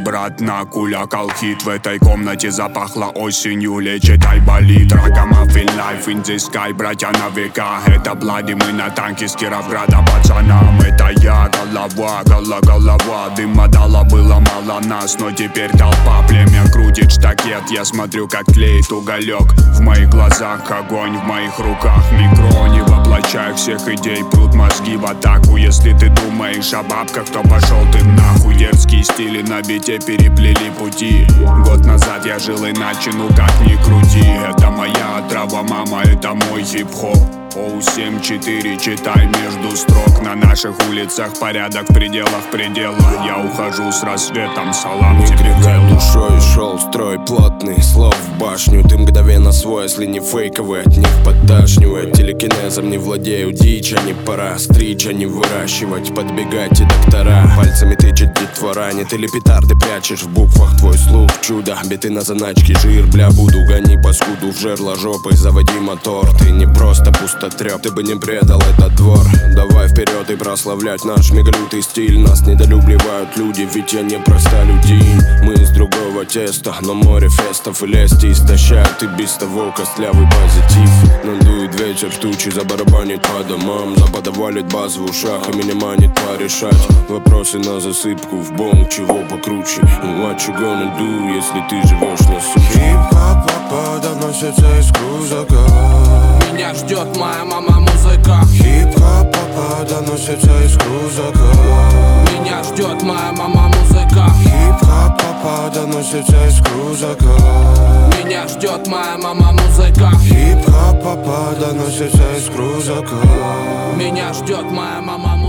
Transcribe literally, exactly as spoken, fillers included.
брат накулякал хит. В этой комнате запахло осенью, лечит айболит. Ракамаффин лайф, in the sky, братья на века. Это Блади, мы на танке с Кировграда пацанам. Это я, голова, гола, голова. Дыма дала, было мало нас, но теперь толпа. Племя крутит штакет, я смотрю, как тлеет уголек. В моих глазах огонь, в моих руках микро. Не воплощаю всех идей, прут мозги в атаку. Если ты думаешь о бабках, то пошел ты нахуй. Дерзкие стили на бите переплели пути. Год назад я жил иначе, ну как ни крути. Это моя отрава, мама, это мой хип-хоп. Оу семь четыре, читай между строк. На наших улицах порядок в пределах предела. Я ухожу с рассветом, салам не тебе, крикай душой, шел строй плотный, слов в башню. Ты мгновенно свой, если не фейковый, от них подташнивает. Телекинезом не владею, дичь, а не пора стричь, а не выращивать. Подбегайте доктора, пальцами тычет детвора. Не ты ли петарды прячешь в буквах, твой слух чудо. Биты на заначке, жир, бля, буду гони паскуду в жерло жопой, заводи мотор. Ты не просто пусто треп, ты бы не предал этот двор. Давай вперед и прославлять наш мегалютый стиль. Нас недолюбливают люди, ведь я не простолюдин. Мы из другого теста, но море фестов и лести истощают. И без того костлявый позитив. Надует ветер тучи, забарабанит по домам. Запада валит базу в ушах и меня манит порешать вопросы на засыпку в бонг, чего покруче. What you gonna do, если ты живешь на суши? Хип-хоп папа доносится из крузака. Меня ждет моя мама музыка. Хип-хоп папа доносится из крузака. Меня ждет моя мама музыка. Хип-хоп папа доносится из крузака. Меня ждет моя мама музыка. Хип-хоп папа доносится из крузака. Меня ждет моя мама музыка.